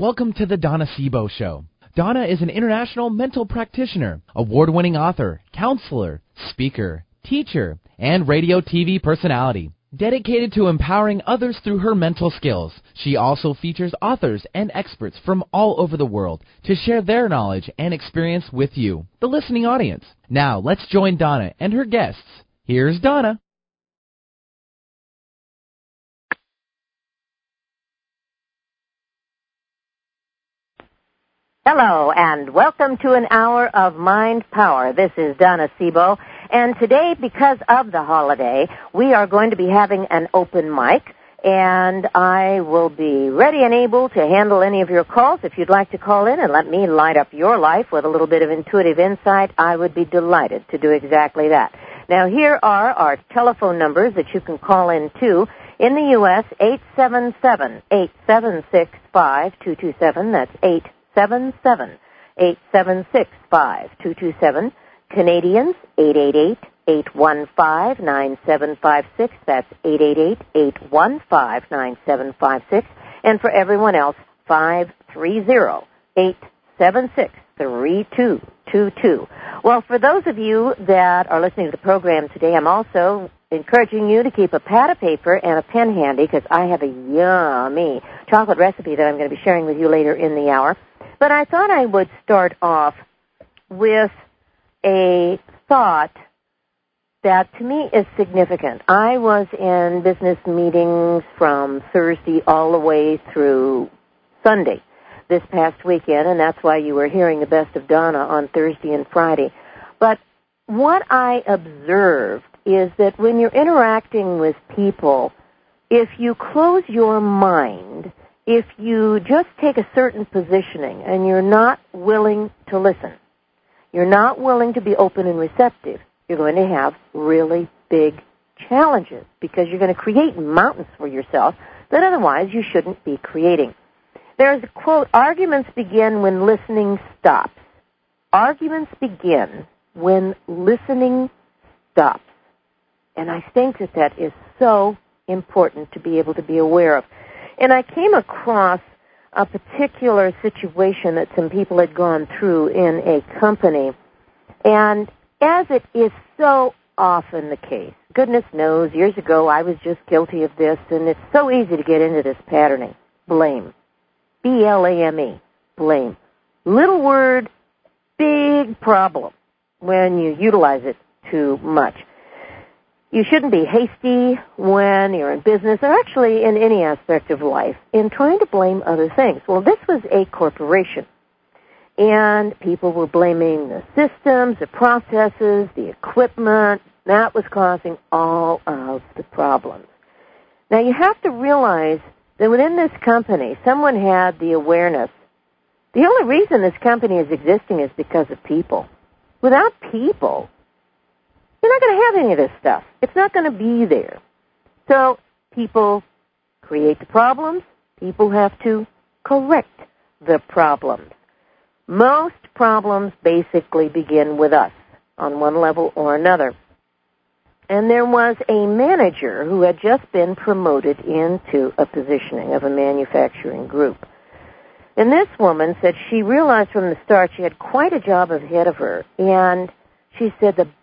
Welcome to the Donna Sebo Show. Donna is an international mental practitioner, award-winning author, counselor, speaker, teacher, and radio TV personality. Dedicated to empowering others through her mental skills, she also features authors and experts from all over the world to share their knowledge and experience with you, the listening audience. Now, let's join Donna and her guests. Here's Donna. Hello, and welcome to an hour of Mind Power. This is Donna Sebo, and today, because of the holiday, we are going to be having an open mic, and I will be ready and able to handle any of your calls. If you'd like to call in and let me light up your life with a little bit of intuitive insight, I would be delighted to do exactly that. Now, here are our telephone numbers that you can call in to. In the U.S., 877-876-5227. That's 877-876-5227. Canadians, 888-815-9756. That's 888-815-9756. And for everyone else, 530-876-3222. Well, for those of you that are listening to the program today, I'm also encouraging you to keep a pad of paper and a pen handy because I have a yummy chocolate recipe that I'm going to be sharing with you later in the hour. But I thought I would start off with a thought that to me is significant. I was in business meetings from Thursday all the way through Sunday this past weekend, and that's why you were hearing the best of Donna on Thursday and Friday. But what I observed is that when you're interacting with people, if you close your mind, if you just take a certain positioning and you're not willing to listen, you're not willing to be open and receptive, you're going to have really big challenges because you're going to create mountains for yourself that otherwise you shouldn't be creating. There's a quote, arguments begin when listening stops. Arguments begin when listening stops. And I think that that is so important to be able to be aware of. And I came across a particular situation that some people had gone through in a company. And as it is so often the case, goodness knows, years ago I was just guilty of this, and it's so easy to get into this patterning. Blame. B-L-A-M-E. Blame. Little word, big problem when you utilize it too much. You shouldn't be hasty when you're in business or actually in any aspect of life in trying to blame other things. Well, this was a corporation, and people were blaming the systems, the processes, the equipment. That was causing all of the problems. Now, you have to realize that within this company, someone had the awareness. The only reason this company is existing is because of people. Without people, you're not going to have any of this stuff. It's not going to be there. So people create the problems. People have to correct the problems. Most problems basically begin with us on one level or another. And there was a manager who had just been promoted into a positioning of a manufacturing group. And this woman said she realized from the start she had quite a job ahead of her. And she said the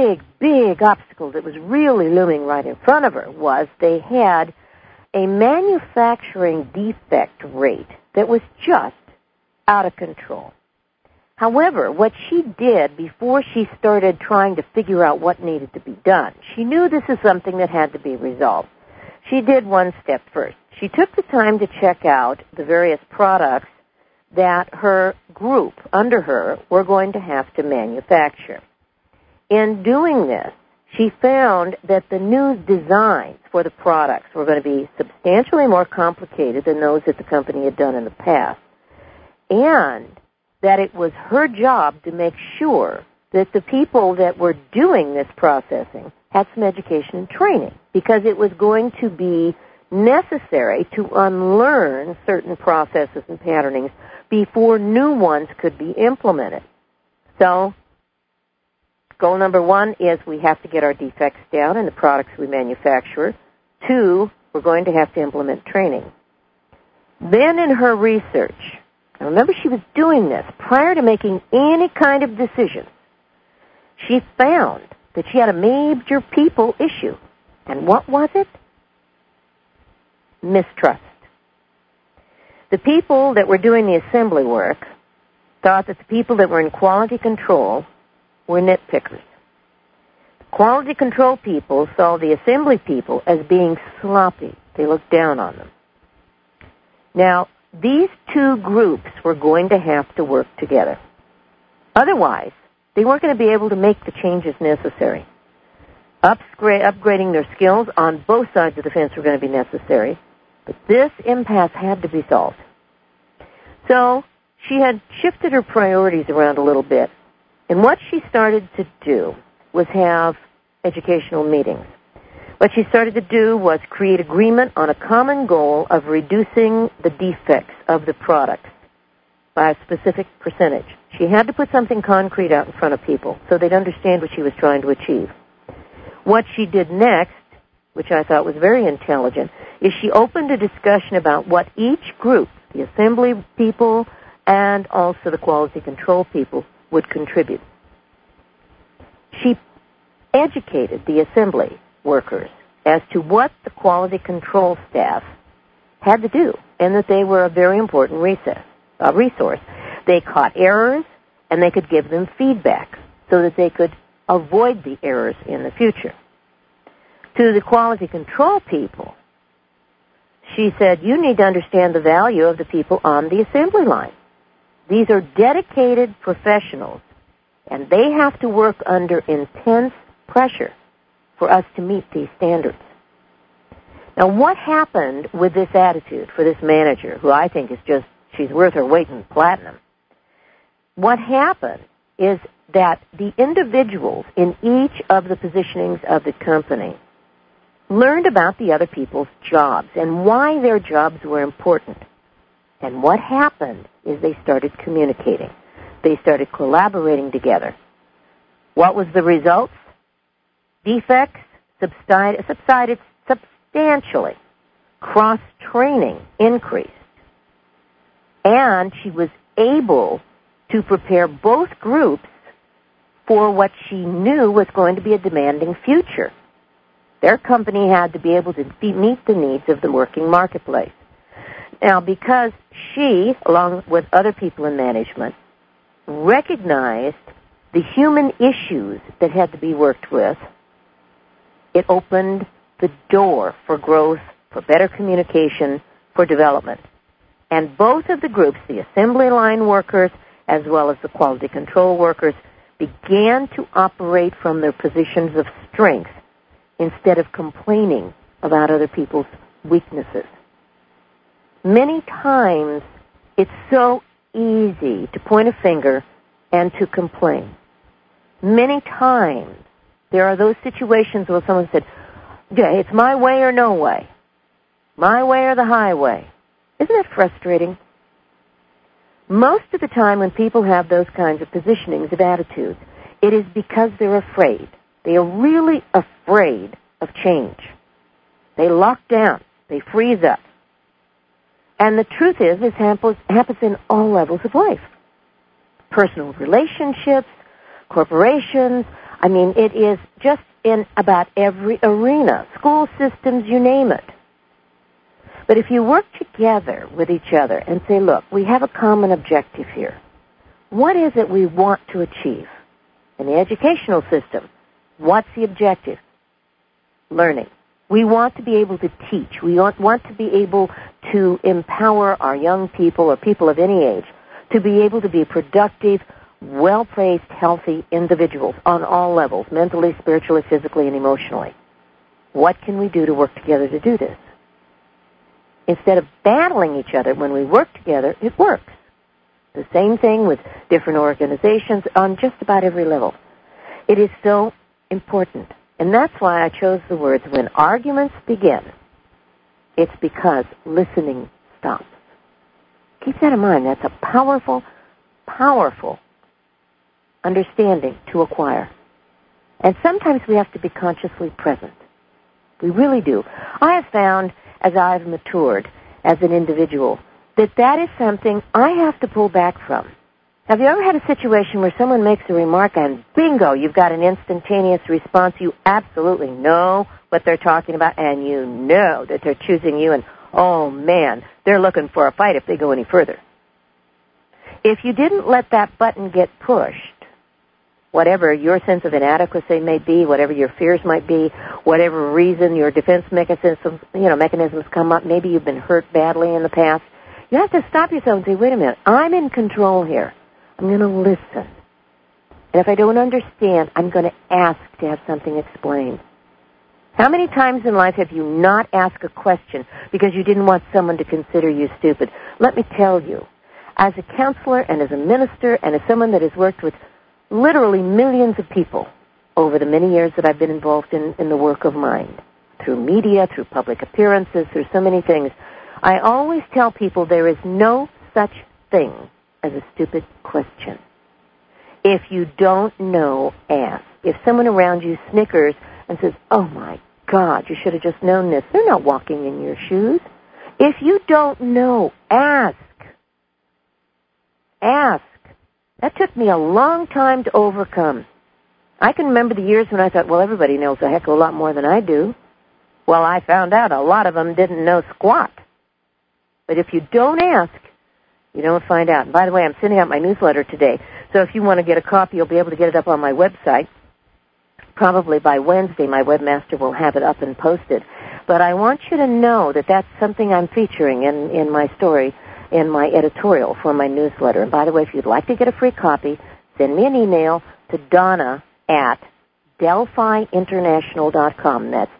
big obstacle that was really looming right in front of her was they had a manufacturing defect rate that was just out of control. However, what she did before she started trying to figure out what needed to be done, she knew this is something that had to be resolved. She did one step first. She took the time to check out the various products that her group under her were going to have to manufacture. In doing this, she found that the new designs for the products were going to be substantially more complicated than those that the company had done in the past, and that it was her job to make sure that the people that were doing this processing had some education and training, because it was going to be necessary to unlearn certain processes and patternings before new ones could be implemented. So, goal number one is we have to get our defects down in the products we manufacture. 2, we're going to have to implement training. Then in her research, I remember she was doing this prior to making any kind of decision, she found that she had a major people issue. And what was it? Mistrust. The people that were doing the assembly work thought that the people that were in quality control were nitpickers. Quality control people saw the assembly people as being sloppy. They looked down on them. Now, these two groups were going to have to work together. Otherwise, they weren't going to be able to make the changes necessary. Upgrading their skills on both sides of the fence were going to be necessary, but this impasse had to be solved. So she had shifted her priorities around a little bit, and what she started to do was have educational meetings. What she started to do was create agreement on a common goal of reducing the defects of the products by a specific percentage. She had to put something concrete out in front of people so they'd understand what she was trying to achieve. What she did next, which I thought was very intelligent, is she opened a discussion about what each group, the assembly people and also the quality control people, would contribute. She educated the assembly workers as to what the quality control staff had to do, and that they were a very important resource. They caught errors, and they could give them feedback so that they could avoid the errors in the future. To the quality control people, she said, you need to understand the value of the people on the assembly line. These are dedicated professionals, and they have to work under intense pressure for us to meet these standards. Now, what happened with this attitude for this manager, who I think is just, she's worth her weight in platinum? What happened is that the individuals in each of the positionings of the company learned about the other people's jobs and why their jobs were important. And what happened is they started communicating. They started collaborating together. What was the result? Defects subsided substantially. Cross-training increased. And she was able to prepare both groups for what she knew was going to be a demanding future. Their company had to be able to meet the needs of the working marketplace. Now, because she, along with other people in management, recognized the human issues that had to be worked with, it opened the door for growth, for better communication, for development. And both of the groups, the assembly line workers as well as the quality control workers, began to operate from their positions of strength instead of complaining about other people's weaknesses. Many times, it's so easy to point a finger and to complain. Many times, there are those situations where someone said, yeah, it's my way or no way. My way or the highway. Isn't it frustrating? Most of the time when people have those kinds of positionings of attitudes, it is because they're afraid. They are really afraid of change. They lock down. They freeze up. And the truth is, this happens in all levels of life. Personal relationships, corporations. I mean, it is just in about every arena. School systems, you name it. But if you work together with each other and say, look, we have a common objective here. What is it we want to achieve? In the educational system, what's the objective? Learning. We want to be able to teach. We want to be able to empower our young people or people of any age to be able to be productive, well-placed, healthy individuals on all levels, mentally, spiritually, physically, and emotionally. What can we do to work together to do this? Instead of battling each other, when we work together, it works. The same thing with different organizations on just about every level. It is so important. And that's why I chose the words, when arguments begin, it's because listening stops. Keep that in mind. That's a powerful, powerful understanding to acquire. And sometimes we have to be consciously present. We really do. I have found, as I've matured as an individual, that is something I have to pull back from. Have you ever had a situation where someone makes a remark and bingo, you've got an instantaneous response? You absolutely know what they're talking about, and you know that they're choosing you, and oh man, they're looking for a fight if they go any further. If you didn't let that button get pushed, whatever your sense of inadequacy may be, whatever your fears might be, whatever reason your defense mechanisms come up, maybe you've been hurt badly in the past, you have to stop yourself and say, wait a minute, I'm in control here. I'm going to listen. And if I don't understand, I'm going to ask to have something explained. How many times in life have you not asked a question because you didn't want someone to consider you stupid? Let me tell you, as a counselor and as a minister and as someone that has worked with literally millions of people over the many years that I've been involved in the work of mind, through media, through public appearances, through so many things, I always tell people there is no such thing as a stupid question. If you don't know, ask. If someone around you snickers and says, oh my God, you should have just known this, they're not walking in your shoes. If you don't know, ask. Ask. That took me a long time to overcome. I can remember the years when I thought, well, everybody knows a heck of a lot more than I do. Well, I found out a lot of them didn't know squat. But if you don't ask, you don't find out. And by the way, I'm sending out my newsletter today. So if you want to get a copy, you'll be able to get it up on my website. Probably by Wednesday, my webmaster will have it up and posted. But I want you to know that that's something I'm featuring in my story, in my editorial for my newsletter. And by the way, if you'd like to get a free copy, send me an email to Donna at DelphiInternational.com. That's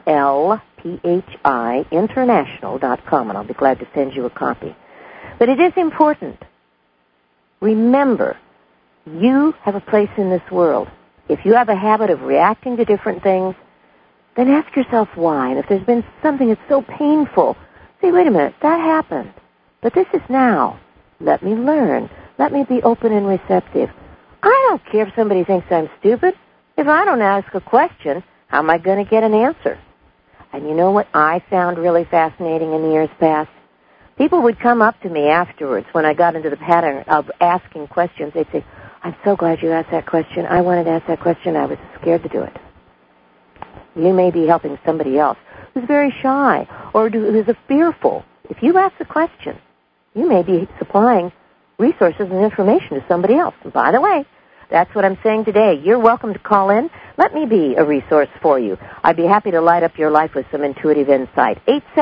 DELPHI International.com, and I'll be glad to send you a copy. But it is important. Remember, you have a place in this world. If you have a habit of reacting to different things, then ask yourself why. And if there's been something that's so painful, say, wait a minute, that happened. But this is now. Let me learn. Let me be open and receptive. I don't care if somebody thinks I'm stupid. If I don't ask a question, how am I going to get an answer? And you know what I found really fascinating in the years past? People would come up to me afterwards when I got into the pattern of asking questions. They'd say, I'm so glad you asked that question. I wanted to ask that question. I was scared to do it. You may be helping somebody else who's very shy or who's fearful. If you ask the question, you may be supplying resources and information to somebody else. And by the way, that's what I'm saying today. You're welcome to call in. Let me be a resource for you. I'd be happy to light up your life with some intuitive insight.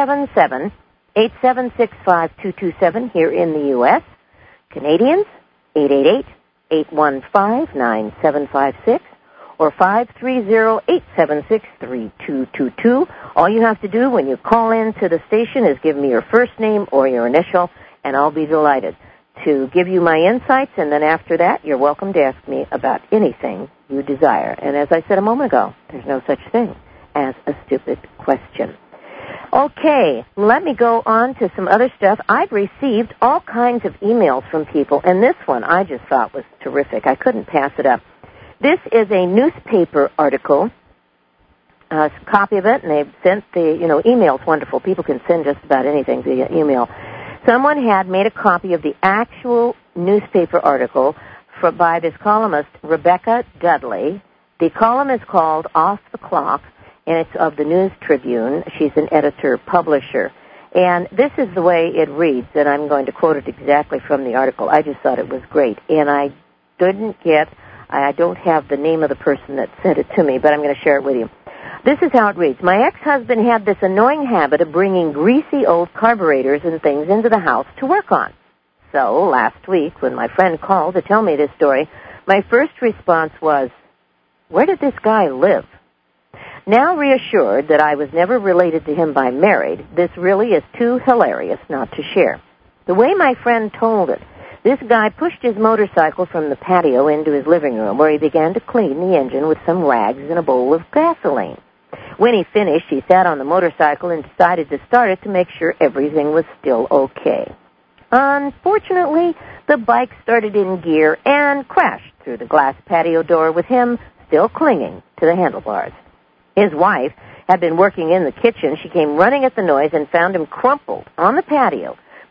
877-876-5227 here in the U.S. Canadians, 888-815-9756 or 530-876-3222. All you have to do when you call in to the station is give me your first name or your initial, and I'll be delighted to give you my insights, and then after that, you're welcome to ask me about anything you desire. And as I said a moment ago, there's no such thing as a stupid question. Okay, let me go on to some other stuff. I've received all kinds of emails from people, and this one I just thought was terrific. I couldn't pass it up. This is a newspaper article, a copy of it, and they've sent email's wonderful. People can send just about anything via email. Someone had made a copy of the actual newspaper article by this columnist, Rebecca Dudley. The column is called Off the Clock, and it's of the News Tribune. She's an editor-publisher. And this is the way it reads, and I'm going to quote it exactly from the article. I just thought it was great. And I don't have the name of the person that sent it to me, but I'm going to share it with you. This is how it reads. My ex-husband had this annoying habit of bringing greasy old carburetors and things into the house to work on. So last week, when my friend called to tell me this story, my first response was, where did this guy live? Now reassured that I was never related to him by marriage, this really is too hilarious not to share. The way my friend told it, this guy pushed his motorcycle from the patio into his living room, where he began to clean the engine with some rags and a bowl of gasoline. When he finished, he sat on the motorcycle and decided to start it to make sure everything was still okay. Unfortunately, the bike started in gear and crashed through the glass patio door with him still clinging to the handlebars. His wife had been working in the kitchen. She came running at the noise and found him crumpled on the patio,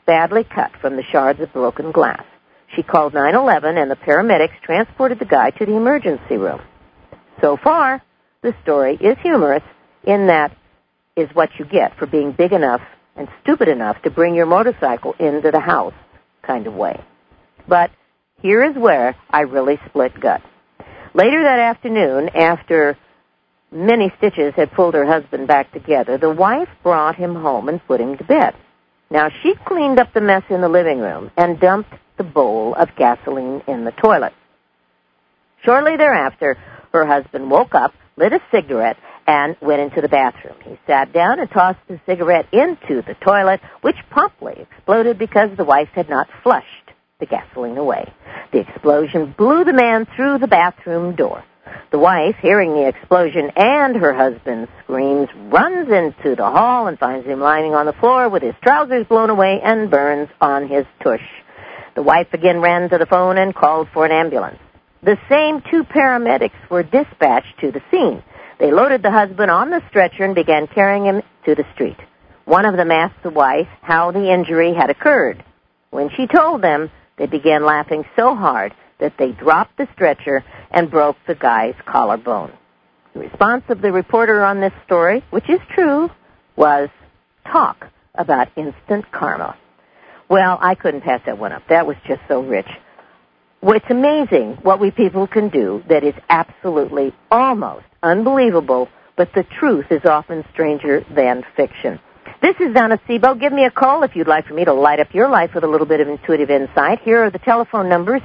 badly cut from the shards of broken glass. She called 911, and the paramedics transported the guy to the emergency room. So far, the story is humorous in that is what you get for being big enough and stupid enough to bring your motorcycle into the house kind of way. But here is where I really split gut. Later that afternoon, after many stitches had pulled her husband back together, the wife brought him home and put him to bed. Now, she cleaned up the mess in the living room and dumped the bowl of gasoline in the toilet. Shortly thereafter, her husband woke up, lit a cigarette, and went into the bathroom. He sat down and tossed the cigarette into the toilet, which promptly exploded because the wife had not flushed the gasoline away. The explosion blew the man through the bathroom door. The wife, hearing the explosion and her husband's screams, runs into the hall and finds him lying on the floor with his trousers blown away and burns on his tush. The wife again ran to the phone and called for an ambulance. The same 2 paramedics were dispatched to the scene. They loaded the husband on the stretcher and began carrying him to the street. One of them asked the wife how the injury had occurred. When she told them, they began laughing so hard that they dropped the stretcher and broke the guy's collarbone. The response of the reporter on this story, which is true, was talk about instant karma. Well, I couldn't pass that one up. That was just so rich. Well, it's amazing what we people can do that is absolutely almost unbelievable, but the truth is often stranger than fiction. This is Donna Sebo. Give me a call if you'd like for me to light up your life with a little bit of intuitive insight. Here are the telephone numbers,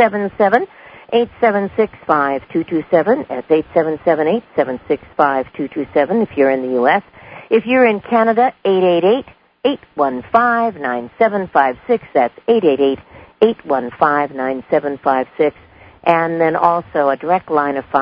877-876-5227. That's 877-876-5227 if you're in the U.S. If you're in Canada, 888-815-9756. That's 888-815-9756. And then also a direct line of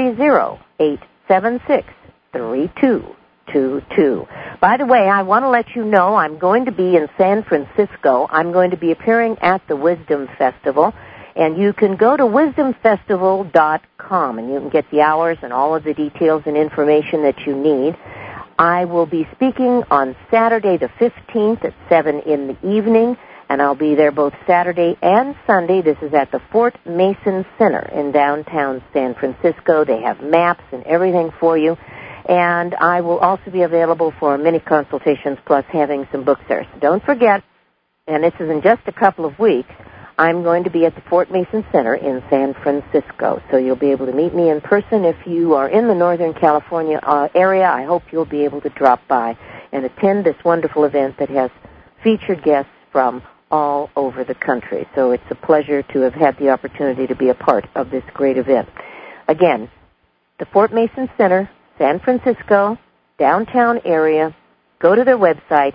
530-876-3222. By the way, I want to let you know I'm going to be in San Francisco. I'm going to be appearing at the Wisdom Festival, and you can go to wisdomfestival.com, and you can get the hours and all of the details and information that you need. I will be speaking on Saturday the 15th at 7 in the evening, and I'll be there both Saturday and Sunday. This is at the Fort Mason Center in downtown San Francisco. They have maps and everything for you. And I will also be available for mini consultations plus having some books there. So don't forget, and this is in just a couple of weeks, I'm going to be at the Fort Mason Center in San Francisco. So you'll be able to meet me in person. If you are in the Northern California area, I hope you'll be able to drop by and attend this wonderful event that has featured guests from all over the country. So it's a pleasure to have had the opportunity to be a part of this great event. Again, the Fort Mason Center, San Francisco, downtown area. Go to their website,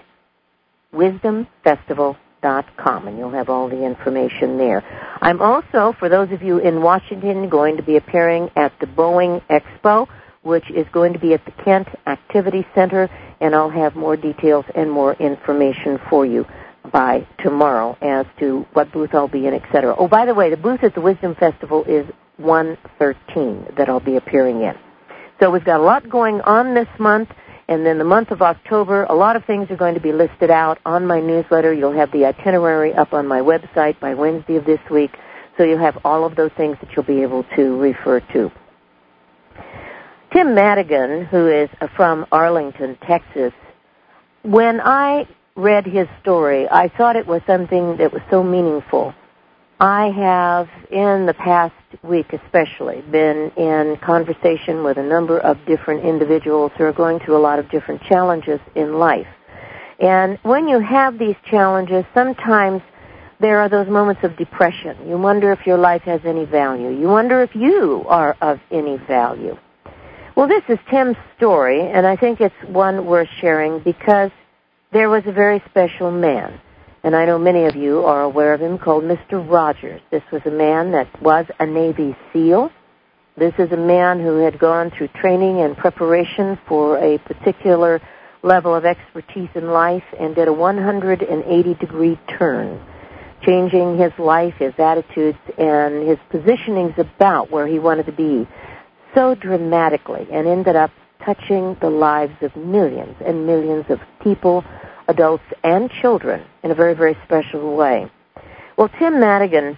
wisdomfestival.com, and you'll have all the information there. I'm also, for those of you in Washington, going to be appearing at the Boeing Expo, which is going to be at the Kent Activity Center, and I'll have more details and more information for you by tomorrow as to what booth I'll be in, etc. Oh, by the way, the booth at the Wisdom Festival is 113 that I'll be appearing in. So we've got a lot going on this month, and then the month of October, a lot of things are going to be listed out on my newsletter. You'll have the itinerary up on my website by Wednesday of this week, so you'll have all of those things that you'll be able to refer to. Tim Madigan, who is from Arlington, Texas, when I read his story, I thought it was something that was so meaningful. I have, in the past week especially, been in conversation with a number of different individuals who are going through a lot of different challenges in life. And when you have these challenges, sometimes there are those moments of depression. You wonder if your life has any value. You wonder if you are of any value. Well, this is Tim's story, and I think it's one worth sharing because there was a very special man, and I know many of you are aware of him, called Mr. Rogers. This was a man that was a Navy SEAL. This is a man who had gone through training and preparation for a particular level of expertise in life and did a 180-degree turn, changing his life, his attitudes, and his positionings about where he wanted to be so dramatically, and ended up touching the lives of millions and millions of people adults and children in a very, very special way. Well, Tim Madigan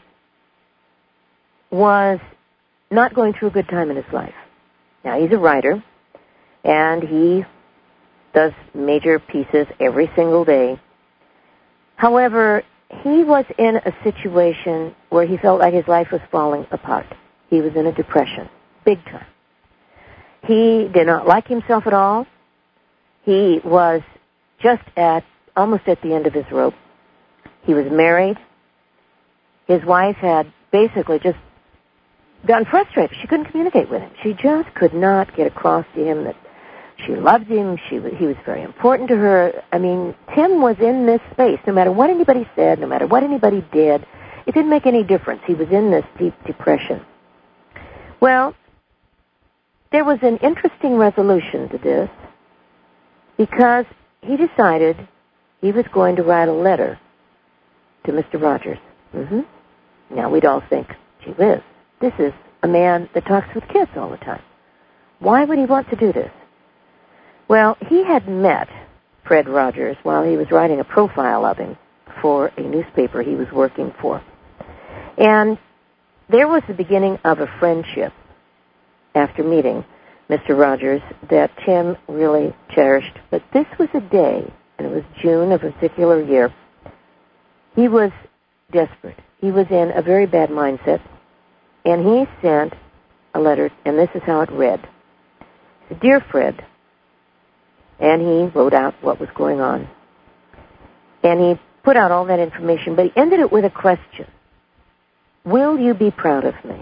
was not going through a good time in his life. Now, he's a writer, and he does major pieces every single day. However, he was in a situation where he felt like his life was falling apart. He was in a depression, big time. He did not like himself at all. He was just almost at the end of his rope. He was married. His wife had basically just gotten frustrated. She couldn't communicate with him. She just could not get across to him that she loved him. He was very important to her. I mean, Tim was in this space. No matter what anybody said, no matter what anybody did, it didn't make any difference. He was in this deep depression. Well, there was an interesting resolution to this because he decided he was going to write a letter to Mr. Rogers. Now, we'd all think, gee whiz, this is a man that talks with kids all the time. Why would he want to do this? Well, he had met Fred Rogers while he was writing a profile of him for a newspaper he was working for. And there was the beginning of a friendship after meeting Mr. Rogers that Tim really cherished. But this was a day, and it was June of a particular year. He was desperate. He was in a very bad mindset, and he sent a letter, and this is how it read. Dear Fred, and he wrote out what was going on. And he put out all that information, but he ended it with a question. Will you be proud of me?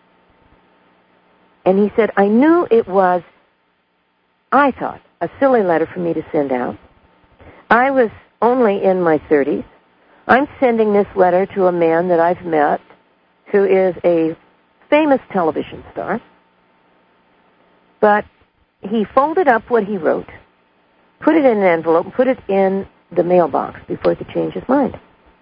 And he said, I knew it was, I thought, a silly letter for me to send out. I was only in my 30s. I'm sending this letter to a man that I've met who is a famous television star. But he folded up what he wrote, put it in an envelope, and put it in the mailbox before he could change his mind.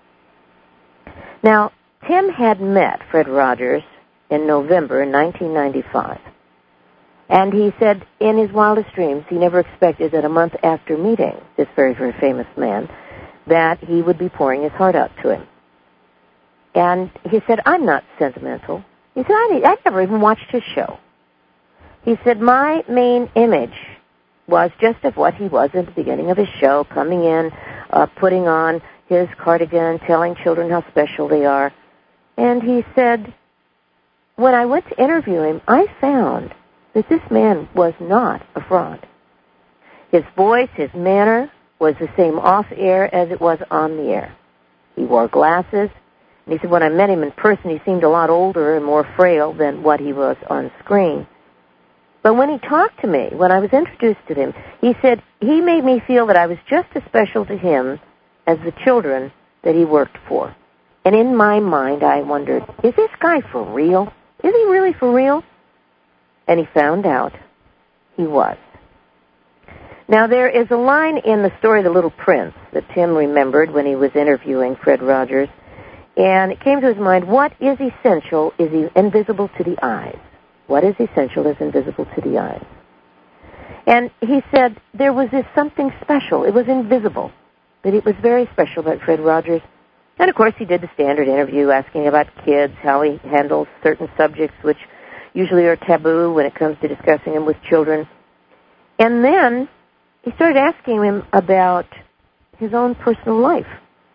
Now, Tim had met Fred Rogers in November 1995. And he said in his wildest dreams he never expected that a month after meeting this very, very famous man that he would be pouring his heart out to him. And he said, I'm not sentimental. He said, I never even watched his show. He said, my main image was just of what he was at the beginning of his show, coming in, putting on his cardigan, telling children how special they are. And he said, when I went to interview him, I found that this man was not a fraud. His voice, his manner was the same off-air as it was on the air. He wore glasses, and he said when I met him in person, he seemed a lot older and more frail than what he was on screen. But when he talked to me, when I was introduced to him, he said he made me feel that I was just as special to him as the children that he worked for. And in my mind, I wondered, is this guy for real? Is he really for real? And he found out he was. Now, there is a line in the story The Little Prince that Tim remembered when he was interviewing Fred Rogers, and it came to his mind, what is essential is invisible to the eyes. What is essential is invisible to the eyes. And he said there was this something special. It was invisible, but it was very special about Fred Rogers. And, of course, he did the standard interview asking about kids, how he handles certain subjects which usually are taboo when it comes to discussing them with children. And then he started asking him about his own personal life.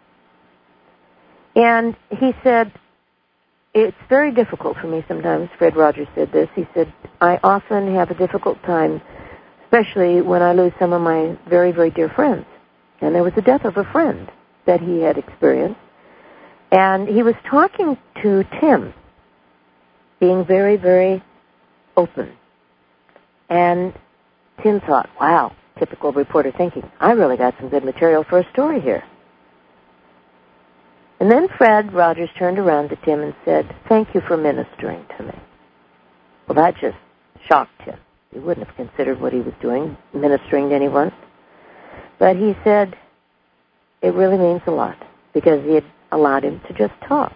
And he said, it's very difficult for me sometimes, Fred Rogers said this. He said, I often have a difficult time, especially when I lose some of my very, very dear friends. And there was the death of a friend that he had experienced. And he was talking to Tim, being very, very open. And Tim thought, wow, typical reporter thinking, I really got some good material for a story here. And then Fred Rogers turned around to Tim and said, thank you for ministering to me. Well, that just shocked him. He wouldn't have considered what he was doing, ministering to anyone. But he said, it really means a lot, because he had allowed him to just talk.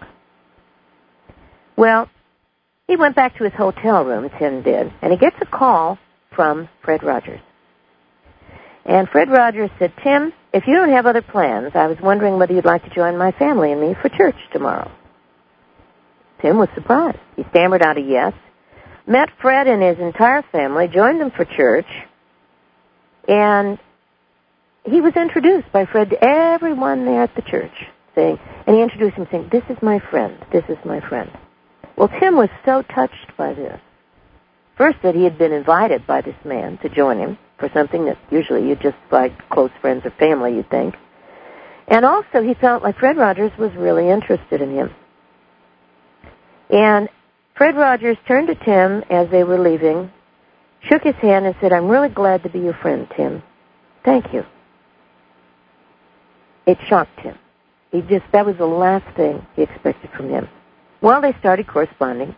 Well, he went back to his hotel room, Tim did, and he gets a call from Fred Rogers. And Fred Rogers said, Tim, if you don't have other plans, I was wondering whether you'd like to join my family and me for church tomorrow. Tim was surprised. He stammered out a yes, met Fred and his entire family, joined them for church, and he was introduced by Fred to everyone there at the church, and he introduced him saying, this is my friend, this is my friend. Well, Tim was so touched by this. First, that he had been invited by this man to join him for something that usually you just like close friends or family, you'd think. And also, he felt like Fred Rogers was really interested in him. And Fred Rogers turned to Tim as they were leaving, shook his hand and said, I'm really glad to be your friend, Tim. Thank you. It shocked him. That was the last thing he expected from him. Well, they started corresponding.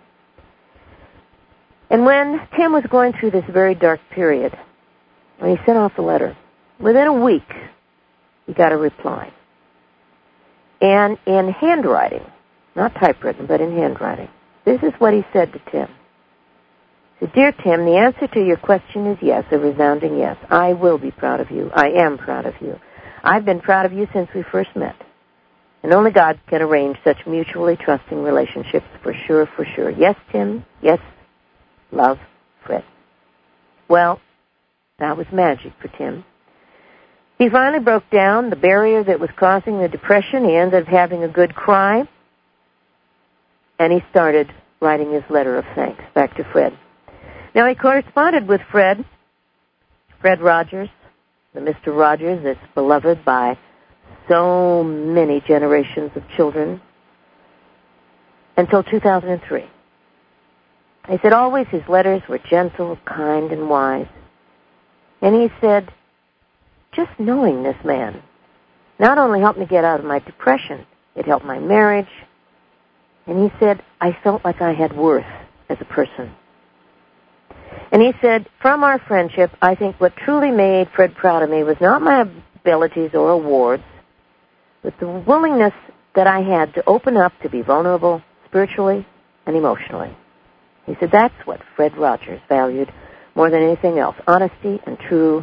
And when Tim was going through this very dark period, when he sent off the letter, within a week, he got a reply. And in handwriting, not typewritten, but in handwriting, this is what he said to Tim. He said, Dear Tim, the answer to your question is yes, a resounding yes. I will be proud of you. I am proud of you. I've been proud of you since we first met. And only God can arrange such mutually trusting relationships, for sure, for sure. Yes, Tim, yes, love, Fred. Well, that was magic for Tim. He finally broke down the barrier that was causing the depression. He ended up having a good cry. And he started writing his letter of thanks back to Fred. Now, he corresponded with Fred Rogers, the Mr. Rogers that's beloved by so many generations of children, until 2003. He said always his letters were gentle, kind, and wise. And he said, just knowing this man not only helped me get out of my depression, it helped my marriage. And he said, I felt like I had worth as a person. And he said, from our friendship, I think what truly made Fred proud of me was not my abilities or awards, but the willingness that I had to open up to be vulnerable spiritually and emotionally. He said that's what Fred Rogers valued more than anything else, honesty and true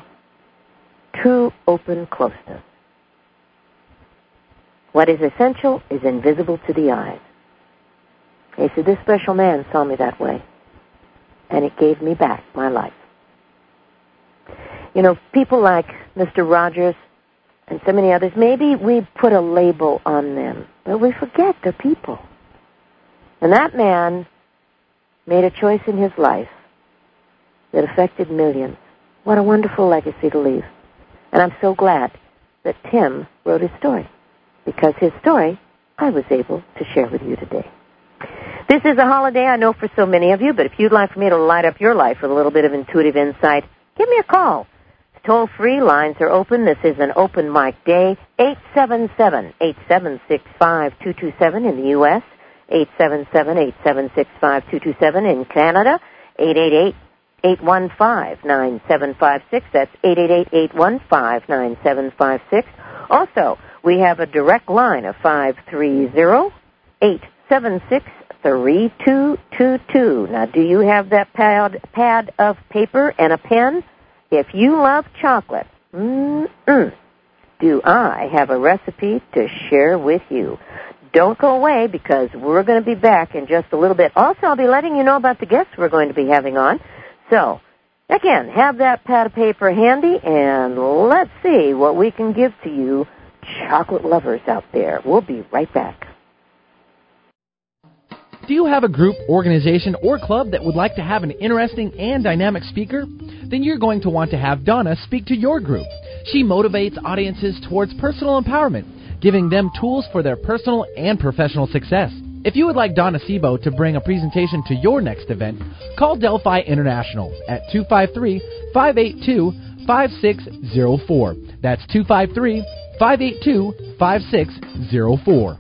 open closeness. What is essential is invisible to the eyes. He said this special man saw me that way, and it gave me back my life. You know, people like Mr. Rogers and so many others, maybe we put a label on them, but we forget they're people. And that man made a choice in his life that affected millions. What a wonderful legacy to leave. And I'm so glad that Tim wrote his story, because his story I was able to share with you today. This is a holiday, I know, for so many of you, but if you'd like for me to light up your life with a little bit of intuitive insight, give me a call. Toll-free lines are open. This is an open mic day. 877-876-5227 in the U.S., 877-876-5227 in Canada, 888-815-9756. That's 888-815-9756. Also, we have a direct line of 530-876-3222. Now, do you have that pad of paper and a pen? If you love chocolate, do I have a recipe to share with you? Don't go away, because we're going to be back in just a little bit. Also, I'll be letting you know about the guests we're going to be having on. So, again, have that pad of paper handy, and let's see what we can give to you chocolate lovers out there. We'll be right back. Do you have a group, organization, or club that would like to have an interesting and dynamic speaker? Then you're going to want to have Donna speak to your group. She motivates audiences towards personal empowerment, giving them tools for their personal and professional success. If you would like Donna Sebo to bring a presentation to your next event, call Delphi International at 253-582-5604. That's 253-582-5604.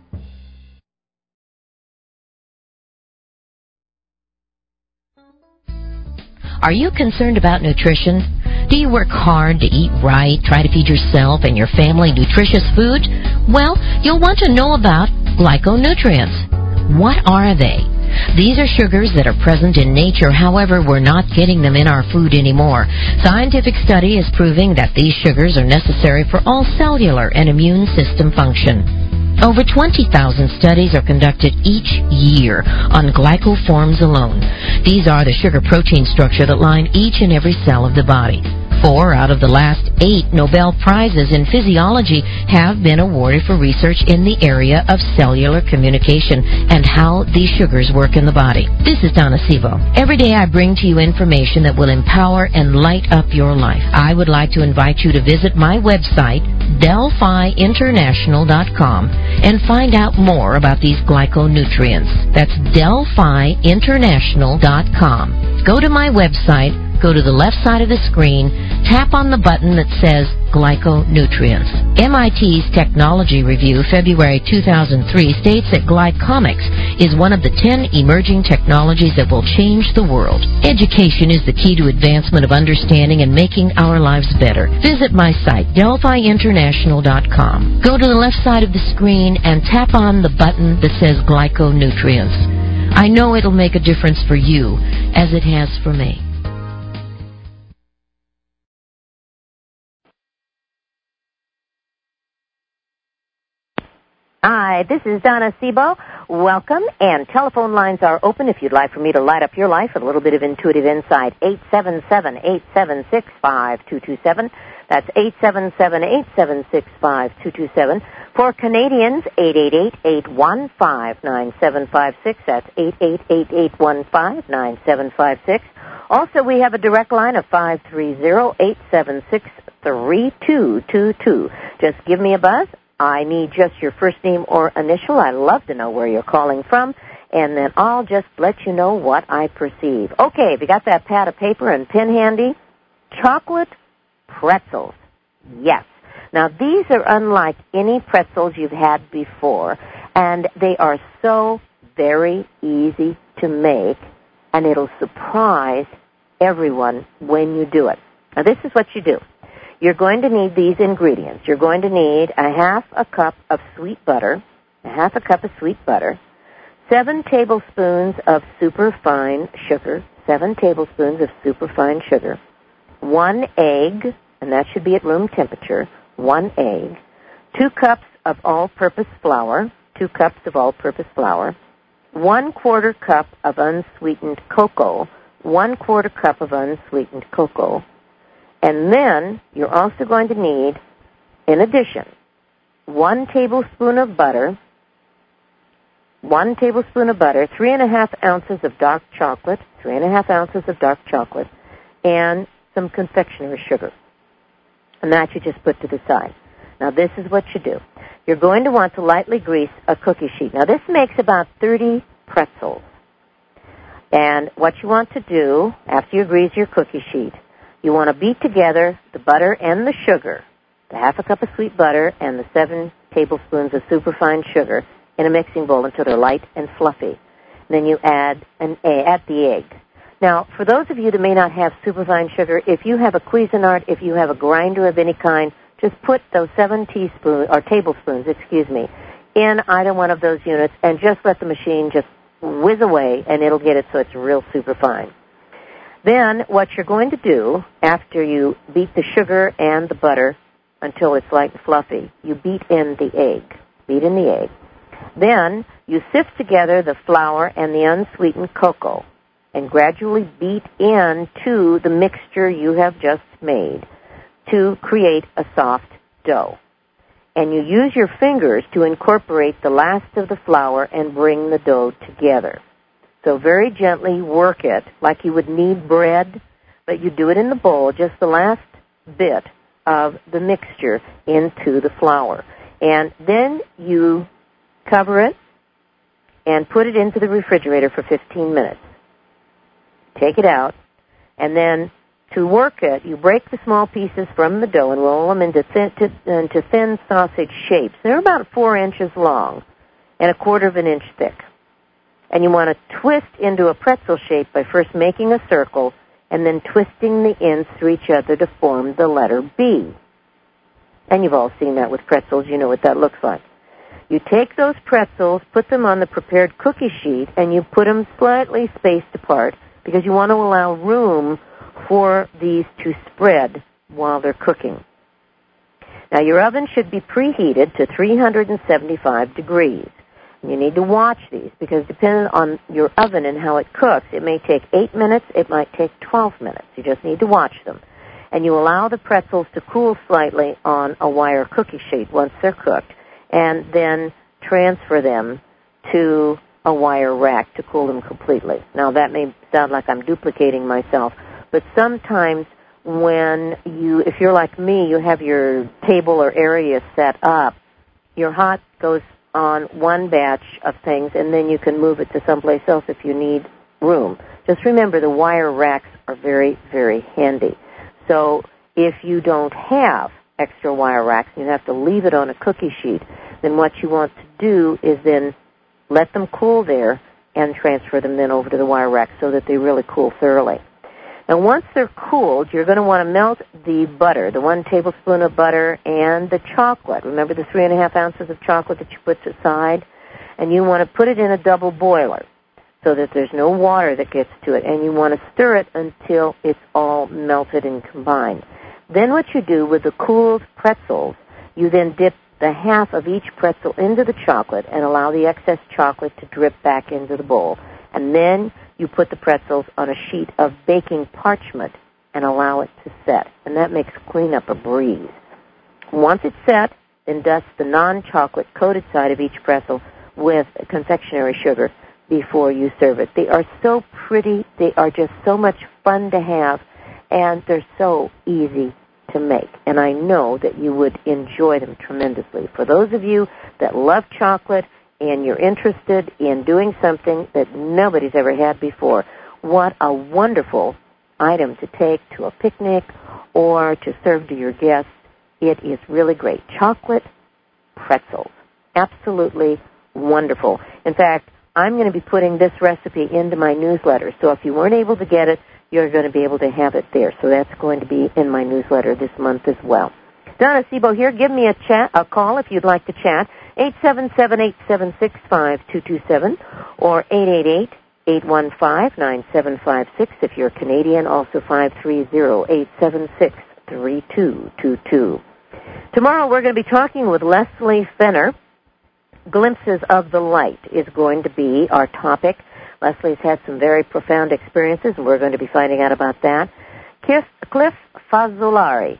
Are you concerned about nutrition? Do you work hard to eat right, try to feed yourself and your family nutritious food? Well, you'll want to know about glyconutrients. What are they? These are sugars that are present in nature, however, we're not getting them in our food anymore. Scientific study is proving that these sugars are necessary for all cellular and immune system function. Over 20,000 studies are conducted each year on glycoforms alone. These are the sugar protein structure that line each and every cell of the body. 4 out of the last 8 Nobel Prizes in physiology have been awarded for research in the area of cellular communication and how these sugars work in the body. This is Donna Sevo. Every day I bring to you information that will empower and light up your life. I would like to invite you to visit my website, DelphiInternational.com, and find out more about these glyconutrients. That's DelphiInternational.com. Go to my website, go to the left side of the screen, tap on the button that says Glyconutrients. MIT's Technology Review, February 2003, states that glycomics is one of the 10 emerging technologies that will change the world. Education is the key to advancement of understanding and making our lives better. Visit my site, DelphiInternational.com. Go to the left side of the screen and tap on the button that says Glyconutrients. I know it'll make a difference for you, as it has for me. Hi, this is Donna Sevo. Welcome, and telephone lines are open if you'd like for me to light up your life with a little bit of intuitive insight. 877-876-5227. That's 877-876-5227. For Canadians, 888-815-9756. That's 888-815-9756. Also, we have a direct line of 530-876-3222. Just give me a buzz. I need just your first name or initial. I'd love to know where you're calling from, and then I'll just let you know what I perceive. Okay, have you got that pad of paper and pen handy? Chocolate pretzels. Yes. Now, these are unlike any pretzels you've had before, and they are so very easy to make, and it'll surprise everyone when you do it. Now, this is what you do. You're going to need these ingredients. You're going to need a half a cup of sweet butter, 7 tablespoons of superfine sugar, 1 egg, and that should be at room temperature, 1 egg, 2 cups of all-purpose flour, 1/4 cup of unsweetened cocoa, 1/4 cup of unsweetened cocoa. And then you're also going to need, in addition, 1 tablespoon of butter, 3.5 ounces of dark chocolate, and some confectioner's sugar. And that you just put to the side. Now, this is what you do. You're going to want to lightly grease a cookie sheet. Now, this makes about 30 pretzels. And what you want to do, after you grease your cookie sheet, you want to beat together the butter and the sugar, the half a cup of sweet butter and the 7 tablespoons of superfine sugar in a mixing bowl until they're light and fluffy. And then you add the egg. Now, for those of you that may not have superfine sugar, if you have a Cuisinart, if you have a grinder of any kind, just put those 7 tablespoons, in either one of those units and just let the machine just whiz away, and it'll get it so it's real superfine. Then what you're going to do after you beat the sugar and the butter until it's light and fluffy, you beat in the egg. Then you sift together the flour and the unsweetened cocoa and gradually beat into the mixture you have just made to create a soft dough. And you use your fingers to incorporate the last of the flour and bring the dough together. So very gently work it like you would knead bread, but you do it in the bowl, just the last bit of the mixture into the flour. And then you cover it and put it into the refrigerator for 15 minutes. Take it out, and then to work it, you break the small pieces from the dough and roll them into thin sausage shapes. They're about 4 inches long and 1/4 inch thick. And you want to twist into a pretzel shape by first making a circle and then twisting the ends through each other to form the letter B. And you've all seen that with pretzels. You know what that looks like. You take those pretzels, put them on the prepared cookie sheet, and you put them slightly spaced apart because you want to allow room for these to spread while they're cooking. Now, your oven should be preheated to 375 degrees. You need to watch these because depending on your oven and how it cooks, it may take 8 minutes, it might take 12 minutes. You just need to watch them. And you allow the pretzels to cool slightly on a wire cookie sheet once they're cooked, and then transfer them to a wire rack to cool them completely. Now, that may sound like I'm duplicating myself, but sometimes if you're like me, you have your table or area set up, your hot goes on one batch of things, and then you can move it to someplace else if you need room. Just remember, the wire racks are very, very handy. So if you don't have extra wire racks and you have to leave it on a cookie sheet, then what you want to do is then let them cool there and transfer them then over to the wire rack so that they really cool thoroughly. Now, once they're cooled, you're going to want to melt the butter, the 1 tablespoon of butter, and the chocolate. Remember the 3.5 ounces of chocolate that you put aside? And you want to put it in a double boiler so that there's no water that gets to it. And you want to stir it until it's all melted and combined. Then what you do with the cooled pretzels, you then dip the half of each pretzel into the chocolate and allow the excess chocolate to drip back into the bowl. And then you put the pretzels on a sheet of baking parchment and allow it to set. And that makes cleanup a breeze. Once it's set, then dust the non-chocolate coated side of each pretzel with confectionery sugar before you serve it. They are so pretty. They are just so much fun to have, and they're so easy to make. And I know that you would enjoy them tremendously. For those of you that love chocolate, and you're interested in doing something that nobody's ever had before, what a wonderful item to take to a picnic or to serve to your guests. It is really great. Chocolate pretzels. Absolutely wonderful. In fact, I'm going to be putting this recipe into my newsletter, so if you weren't able to get it, you're going to be able to have it there. So that's going to be in my newsletter this month as well. Donna Sebo here. Give me a call if you'd like to chat. 877-876-5227 or 888-815-9756 if you're Canadian, also 530-876-3222. Tomorrow we're going to be talking with Leslie Fenner. Glimpses of the Light is going to be our topic. Leslie's had some very profound experiences, and we're going to be finding out about that. Cliff Fazzolari.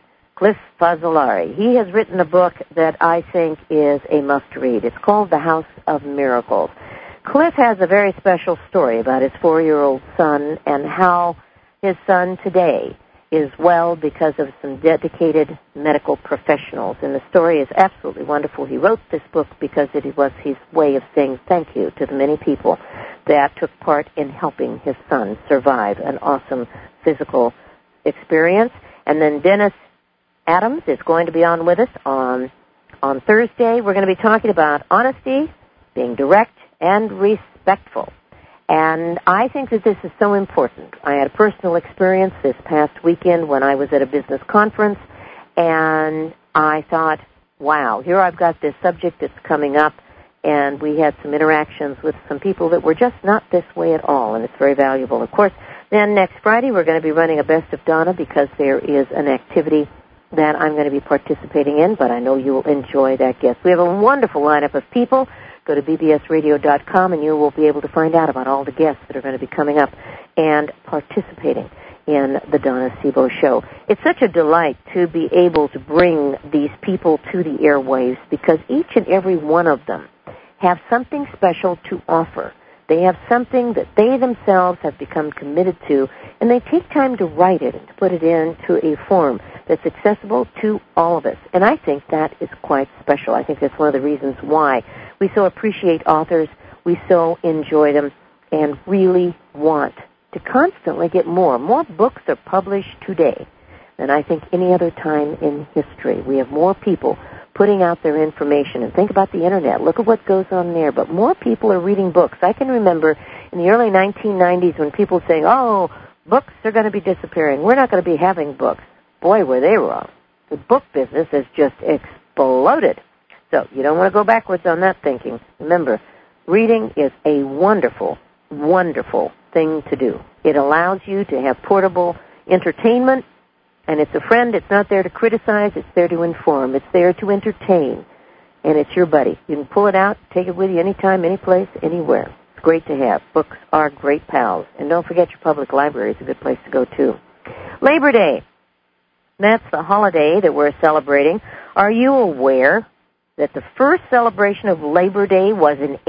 He has written a book that I think is a must-read. It's called The House of Miracles. Cliff has a very special story about his 4-year-old son and how his son today is well because of some dedicated medical professionals. And the story is absolutely wonderful. He wrote this book because it was his way of saying thank you to the many people that took part in helping his son survive an awesome physical experience. And then Dennis Adams is going to be on with us on Thursday. We're going to be talking about honesty, being direct, and respectful. And I think that this is so important. I had a personal experience this past weekend when I was at a business conference, and I thought, wow, here I've got this subject that's coming up, and we had some interactions with some people that were just not this way at all, and it's very valuable. Of course, then next Friday we're going to be running a Best of Donna because there is an activity that I'm going to be participating in, but I know you will enjoy that guest. We have a wonderful lineup of people. Go to bbsradio.com, and you will be able to find out about all the guests that are going to be coming up and participating in the Donna Sebo Show. It's such a delight to be able to bring these people to the airwaves because each and every one of them have something special to offer. They have something that they themselves have become committed to, and they take time to write it and to put it into a form that's accessible to all of us. And I think that is quite special. I think that's one of the reasons why we so appreciate authors, we so enjoy them, and really want to constantly get more. More books are published today than I think any other time in history. We have more people putting out their information. And think about the Internet. Look at what goes on there. But more people are reading books. I can remember in the early 1990s when people were saying, oh, books are going to be disappearing. We're not going to be having books. Boy, were they wrong. The book business has just exploded. So you don't want to go backwards on that thinking. Remember, reading is a wonderful, wonderful thing to do. It allows you to have portable entertainment, and it's a friend. It's not there to criticize. It's there to inform. It's there to entertain, and it's your buddy. You can pull it out, take it with you anytime, any place, anywhere. It's great to have. Books are great pals. And don't forget your public library is a good place to go, too. Labor Day. That's the holiday that we're celebrating. Are you aware that the first celebration of Labor Day was in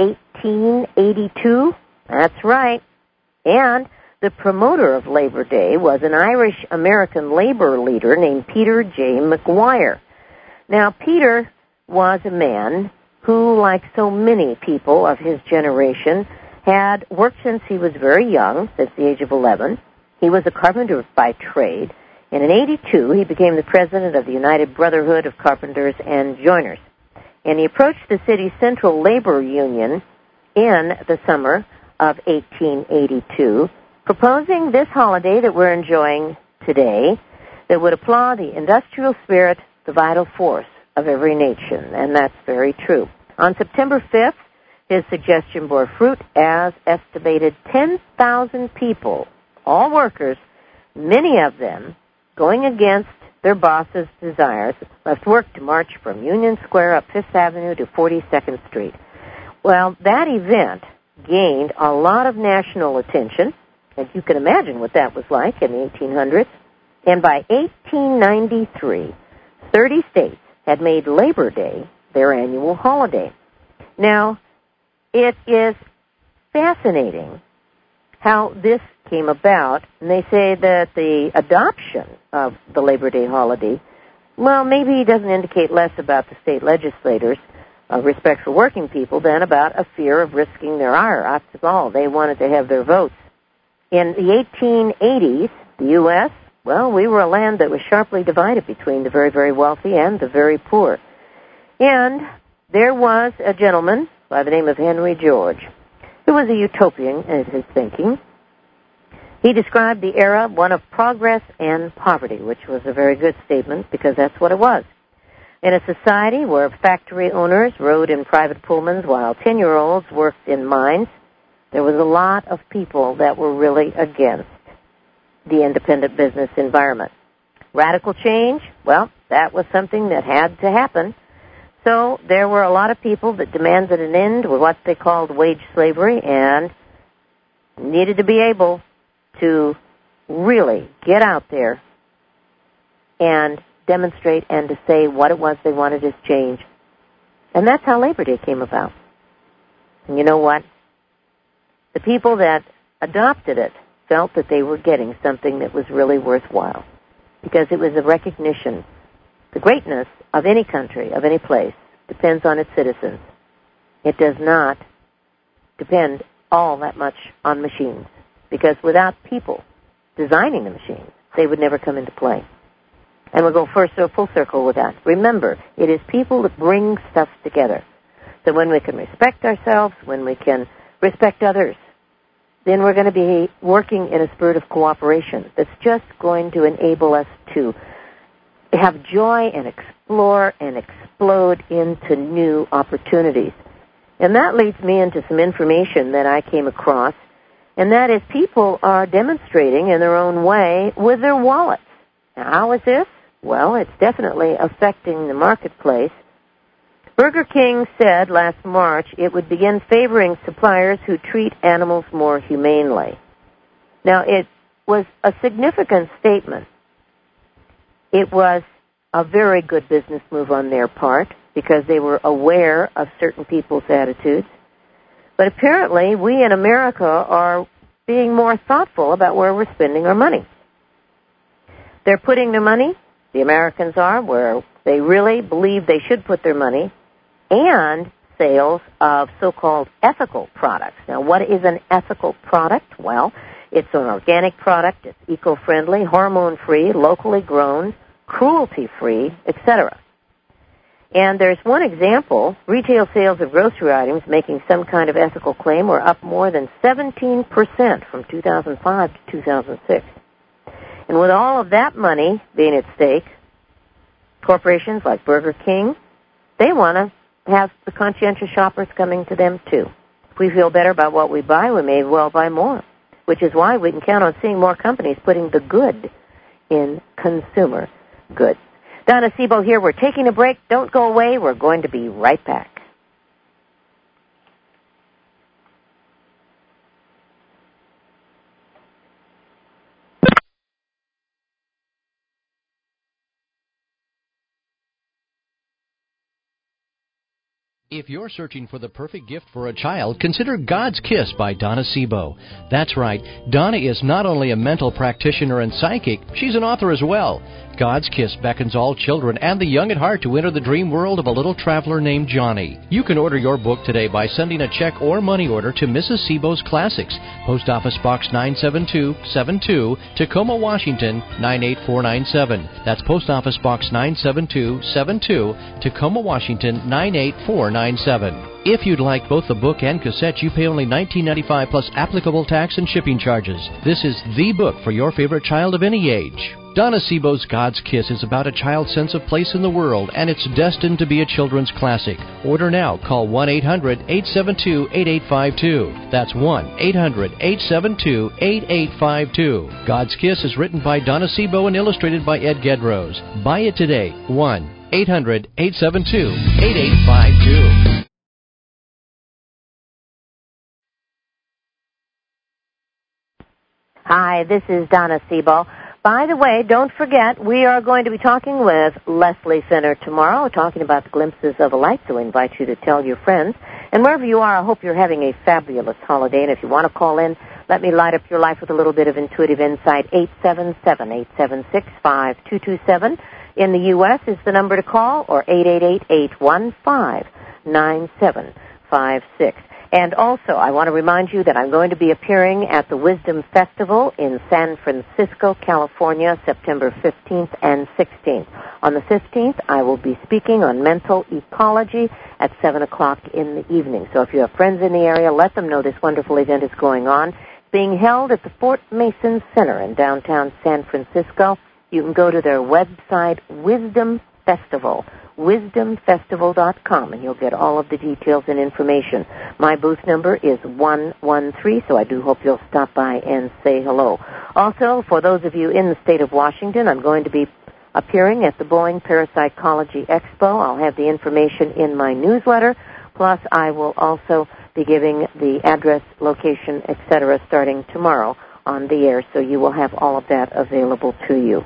1882? That's right. And the promoter of Labor Day was an Irish-American labor leader named Peter J. McGuire. Now, Peter was a man who, like so many people of his generation, had worked since he was very young, since the age of 11. He was a carpenter by trade, and in 82 he became the president of the United Brotherhood of Carpenters and Joiners. And he approached the city's Central Labor Union in the summer of 1882, proposing this holiday that we're enjoying today that would applaud the industrial spirit, the vital force of every nation, and that's very true. On September 5th, his suggestion bore fruit as estimated 10,000 people, all workers, many of them going against their boss's desires, left work to march from Union Square up Fifth Avenue to 42nd Street. Well, that event gained a lot of national attention, and you can imagine what that was like in the 1800s. And by 1893, 30 states had made Labor Day their annual holiday. Now, it is fascinating how this came about, and they say that the adoption of the Labor Day holiday, well, maybe doesn't indicate less about the state legislators' respect for working people than about a fear of risking their ire. After all, they wanted to have their votes. In the 1880s, the U.S., well, we were a land that was sharply divided between the very, very wealthy and the very poor. And there was a gentleman by the name of Henry George, who was a utopian in his thinking. He described the era one of progress and poverty, which was a very good statement because that's what it was. In a society where factory owners rode in private Pullmans while 10-year-olds worked in mines, there was a lot of people that were really against the independent business environment. Radical change, well, that was something that had to happen. So there were a lot of people that demanded an end with what they called wage slavery and needed to be able to really get out there and demonstrate and to say what it was they wanted to change. And that's how Labor Day came about. And you know what? The people that adopted it felt that they were getting something that was really worthwhile because it was a recognition. The greatness of any country, of any place, depends on its citizens. It does not depend all that much on machines because without people designing the machines, they would never come into play. And we'll go full circle with that. Remember, it is people that bring stuff together. So when we can respect ourselves, when we can respect others, then we're going to be working in a spirit of cooperation that's just going to enable us to have joy and explore and explode into new opportunities. And that leads me into some information that I came across, and that is people are demonstrating in their own way with their wallets. Now, how is this? Well, it's definitely affecting the marketplace. Burger King said last March it would begin favoring suppliers who treat animals more humanely. Now, it was a significant statement. It was a very good business move on their part because they were aware of certain people's attitudes. But apparently, we in America are being more thoughtful about where we're spending our money. They're putting their money, the Americans are, where they really believe they should put their money, and sales of so-called ethical products. Now, what is an ethical product? Well, it's an organic product, it's eco-friendly, hormone-free, locally grown, cruelty-free, etc. And there's one example, retail sales of grocery items making some kind of ethical claim were up more than 17% from 2005 to 2006. And with all of that money being at stake, corporations like Burger King, they want to have the conscientious shoppers coming to them too. If we feel better about what we buy, we may well buy more, which is why we can count on seeing more companies putting the good in consumer goods. Donna Sebo here. We're taking a break. Don't go away. We're going to be right back. If you're searching for the perfect gift for a child, consider God's Kiss by Donna Sebo. That's right, Donna is not only a mental practitioner and psychic, she's an author as well. God's Kiss beckons all children and the young at heart to enter the dream world of a little traveler named Johnny. You can order your book today by sending a check or money order to Mrs. Sebo's Classics, Post Office Box 97272, Tacoma, Washington 98497. That's Post Office Box 97272, Tacoma, Washington 98497. If you'd like both the book and cassette, you pay only $19.95 plus applicable tax and shipping charges. This is the book for your favorite child of any age. Donna Sebo's God's Kiss is about a child's sense of place in the world, and it's destined to be a children's classic. Order now. Call 1-800-872-8852. That's 1-800-872-8852. God's Kiss is written by Donna Sebo and illustrated by Ed Gedrose. Buy it today. 1-800-872-8852. Hi, this is Donna Sebo. By the way, don't forget, we are going to be talking with Leslie Finner tomorrow, talking about the glimpses of a light, so I invite you to tell your friends. And wherever you are, I hope you're having a fabulous holiday. And if you want to call in, let me light up your life with a little bit of intuitive insight. 877-876-5227. In the U.S. is the number to call, or 888-815-9756. And also, I want to remind you that I'm going to be appearing at the Wisdom Festival in San Francisco, California, September 15th and 16th. On the 15th, I will be speaking on mental ecology at 7 o'clock in the evening. So if you have friends in the area, let them know this wonderful event is going on. It's being held at the Fort Mason Center in downtown San Francisco. You can go to their website, Wisdom Festival, wisdomfestival.com, and you'll get all of the details and information. My booth number is 113, so I do hope you'll stop by and say hello. Also, for those of you in the state of Washington, I'm going to be appearing at the Boeing Parapsychology Expo. I'll have the information in my newsletter, plus I will also be giving the address, location, etc. starting tomorrow on the air, so you will have all of that available to you.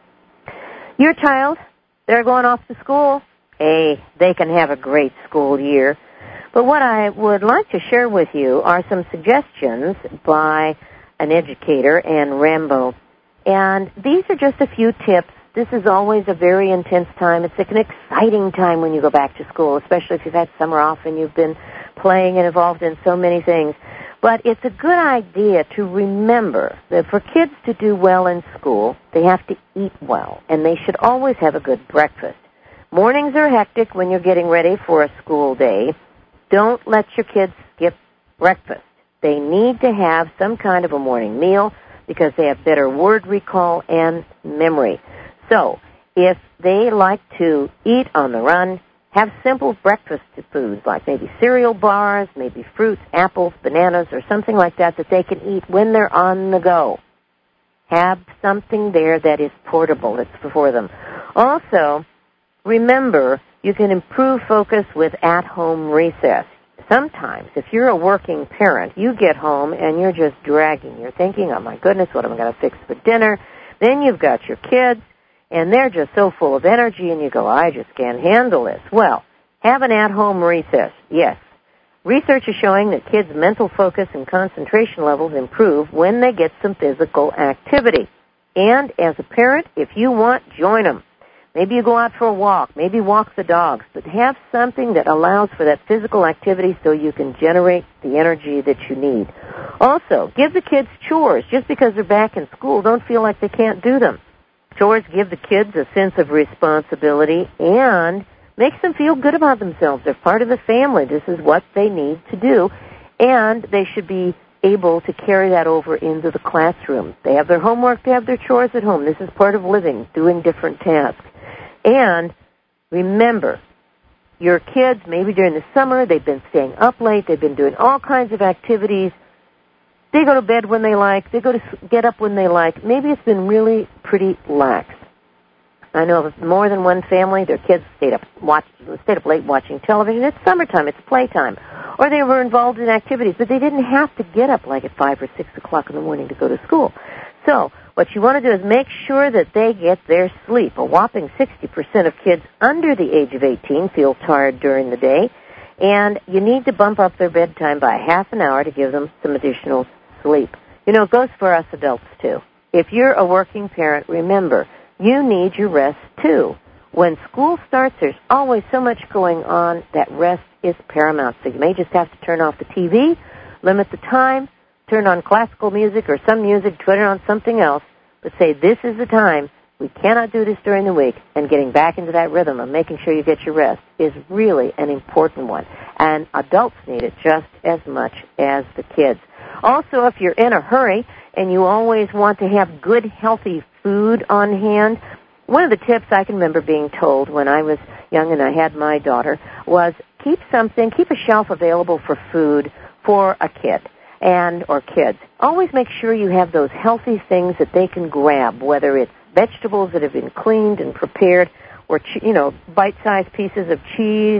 Your child, they're going off to school. Hey, they can have a great school year. But what I would like to share with you are some suggestions by an educator, Anne Rambo. And these are just a few tips. This is always a very intense time. It's an exciting time when you go back to school, especially if you've had summer off and you've been playing and involved in so many things. But it's a good idea to remember that for kids to do well in school, they have to eat well, and they should always have a good breakfast. Mornings are hectic when you're getting ready for a school day. Don't let your kids skip breakfast. They need to have some kind of a morning meal because they have better word recall and memory. So if they like to eat on the run, have simple breakfast foods like maybe cereal bars, maybe fruits, apples, bananas, or something like that that they can eat when they're on the go. Have something there that is portable, that's for them. Also, remember, you can improve focus with at-home recess. Sometimes, if you're a working parent, you get home and you're just dragging. You're thinking, oh my goodness, what am I going to fix for dinner? Then you've got your kids, and they're just so full of energy, and you go, I just can't handle this. Well, have an at-home recess, yes. Research is showing that kids' mental focus and concentration levels improve when they get some physical activity. And as a parent, if you want, join them. Maybe you go out for a walk, maybe walk the dogs, but have something that allows for that physical activity so you can generate the energy that you need. Also, give the kids chores. Just because they're back in school, don't feel like they can't do them. Chores give the kids a sense of responsibility and makes them feel good about themselves. They're part of the family. This is what they need to do, and they should be able to carry that over into the classroom. They have their homework, they have their chores at home. This is part of living, doing different tasks. And remember, your kids, maybe during the summer, they've been staying up late, they've been doing all kinds of activities. They go to bed when they like, they get up when they like. Maybe it's been really pretty lax. I know of more than one family, their kids stayed up late watching television. It's summertime, it's playtime. Or they were involved in activities, but they didn't have to get up like at 5 or 6 o'clock in the morning to go to school. So what you want to do is make sure that they get their sleep. A whopping 60% of kids under the age of 18 feel tired during the day, and you need to bump up their bedtime by half an hour to give them some additional sleep. You know, it goes for us adults, too. If you're a working parent, remember, you need your rest, too. When school starts, there's always so much going on that rest is paramount. So you may just have to turn off the TV, limit the time, turn on classical music or some music, turn it on something else, but say this is the time. We cannot do this during the week, and getting back into that rhythm of making sure you get your rest is really an important one. And adults need it just as much as the kids. Also, if you're in a hurry and you always want to have good, healthy food on hand, one of the tips I can remember being told when I was young and I had my daughter was keep a shelf available for food for a kid or kids. Always make sure you have those healthy things that they can grab, whether it's vegetables that have been cleaned and prepared or, bite-sized pieces of cheese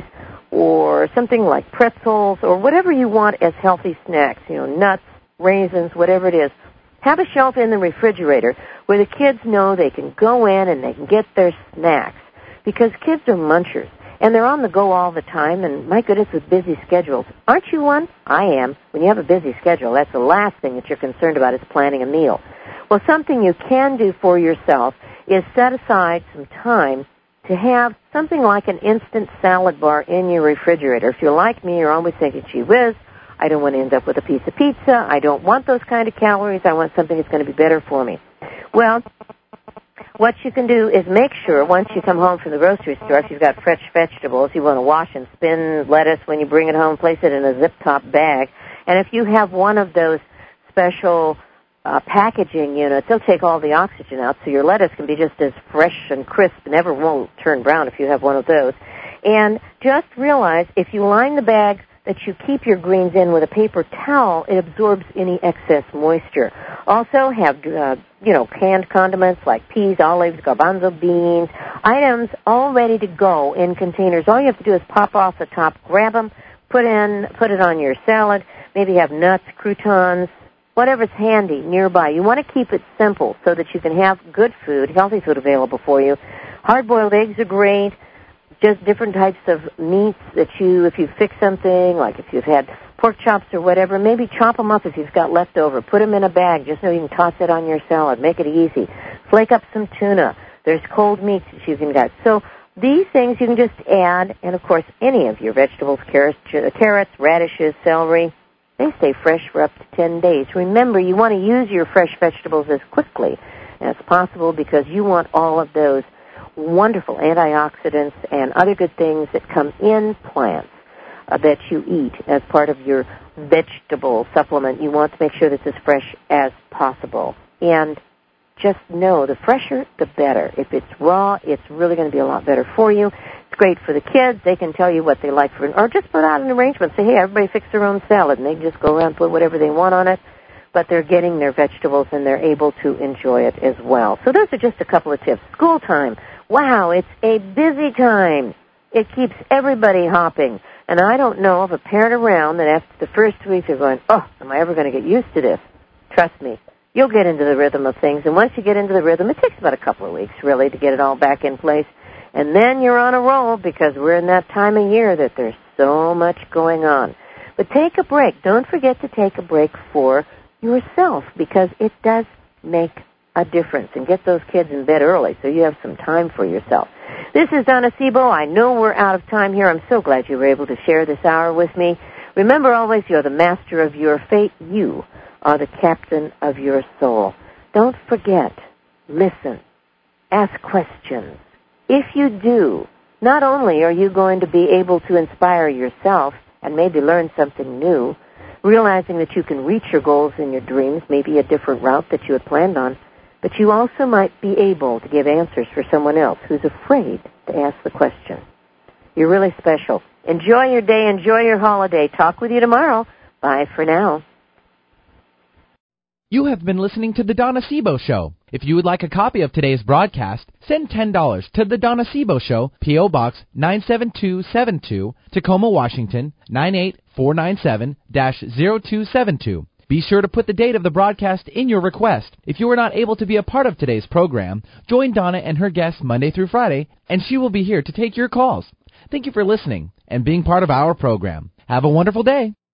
or something like pretzels or whatever you want as healthy snacks, nuts, raisins, whatever it is. Have a shelf in the refrigerator where the kids know they can go in and they can get their snacks, because kids are munchers and they're on the go all the time, and my goodness, with busy schedules. Aren't you one? I am. When you have a busy schedule, that's the last thing that you're concerned about is planning a meal. Well, something you can do for yourself is set aside some time to have something like an instant salad bar in your refrigerator. If you're like me, you're always thinking, gee whiz, I don't want to end up with a piece of pizza. I don't want those kind of calories. I want something that's going to be better for me. Well, what you can do is make sure once you come home from the grocery store, if you've got fresh vegetables, you want to wash and spin lettuce when you bring it home, place it in a zip-top bag. And if you have one of those special packaging units, they'll take all the oxygen out, so your lettuce can be just as fresh and crisp, never won't turn brown if you have one of those. And just realize if you line the bag that you keep your greens in with a paper towel, it absorbs any excess moisture. Also have, canned condiments like peas, olives, garbanzo beans, items all ready to go in containers. All you have to do is pop off the top, grab them, put it on your salad, maybe have nuts, croutons, whatever's handy nearby. You want to keep it simple so that you can have good food, healthy food available for you. Hard-boiled eggs are great. Just different types of meats that if you fix something, like if you've had pork chops or whatever, maybe chop them up if you've got leftover. Put them in a bag just so you can toss it on your salad. Make it easy. Flake up some tuna. There's cold meats that you can get. So these things you can just add, and of course any of your vegetables, carrots, radishes, celery, they stay fresh for up to 10 days. Remember, you want to use your fresh vegetables as quickly as possible because you want all of those wonderful antioxidants and other good things that come in plants that you eat as part of your vegetable supplement. You want to make sure that it's as fresh as possible. And just know the fresher, the better. If it's raw, it's really going to be a lot better for you. It's great for the kids. They can tell you what they like or just put out an arrangement. Say, hey, everybody fix their own salad, and they just go around and put whatever they want on it. But they're getting their vegetables, and they're able to enjoy it as well. So those are just a couple of tips. School time. Wow, it's a busy time. It keeps everybody hopping. And I don't know of a parent around that after the first week they're going, oh, am I ever going to get used to this? Trust me, you'll get into the rhythm of things. And once you get into the rhythm, it takes about a couple of weeks, really, to get it all back in place. And then you're on a roll because we're in that time of year that there's so much going on. But take a break. Don't forget to take a break for yourself because it does make a difference, and get those kids in bed early so you have some time for yourself. This is Donna Sebo. I know we're out of time here. I'm so glad you were able to share this hour with me. Remember always, you're the master of your fate. You are the captain of your soul. Don't forget, listen, ask questions. If you do, not only are you going to be able to inspire yourself and maybe learn something new, realizing that you can reach your goals and your dreams, maybe a different route that you had planned on, but you also might be able to give answers for someone else who's afraid to ask the question. You're really special. Enjoy your day. Enjoy your holiday. Talk with you tomorrow. Bye for now. You have been listening to The Donna Sebo Show. If you would like a copy of today's broadcast, send $10 to The Donna Sebo Show, P.O. Box 97272, Tacoma, Washington, 98497-0272. Be sure to put the date of the broadcast in your request. If you are not able to be a part of today's program, join Donna and her guests Monday through Friday, and she will be here to take your calls. Thank you for listening and being part of our program. Have a wonderful day.